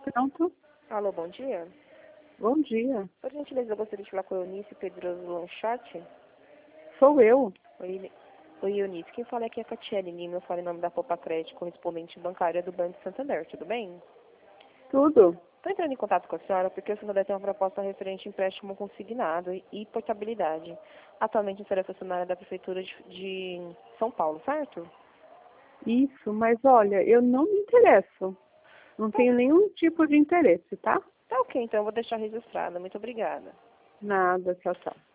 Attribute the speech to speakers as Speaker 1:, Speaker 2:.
Speaker 1: Pronto.
Speaker 2: Alô, bom dia.
Speaker 1: Bom dia.
Speaker 2: Por gentileza, eu gostaria de falar com a Eunice Pedroso Lanchati.
Speaker 1: Sou eu.
Speaker 2: Oi, Eunice. Quem fala aqui é a Catiele Lima. Eu falo em nome da Popa Crédito, correspondente bancária do Banco Santander. Tudo bem?
Speaker 1: Tudo.
Speaker 2: Estou entrando em contato com a senhora porque o Santander tem uma proposta referente a empréstimo consignado e portabilidade. Atualmente, a senhora é funcionária da Prefeitura de São Paulo, certo?
Speaker 1: Isso, mas olha, eu não me interesso. Não tenho nenhum tipo de interesse, tá?
Speaker 2: Tá ok, então eu vou deixar registrada. Muito obrigada.
Speaker 1: Nada, tchau, tchau.